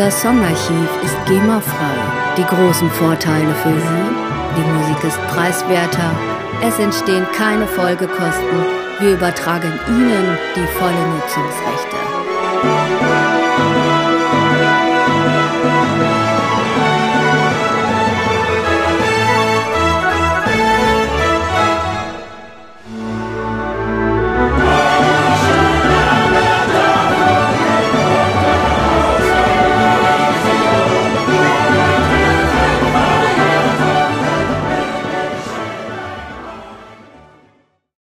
Unser Songarchiv ist GEMA-frei. Die großen Vorteile für Sie: die Musik ist preiswerter, es entstehen keine Folgekosten, wir übertragen Ihnen die volle Nutzungsrechte.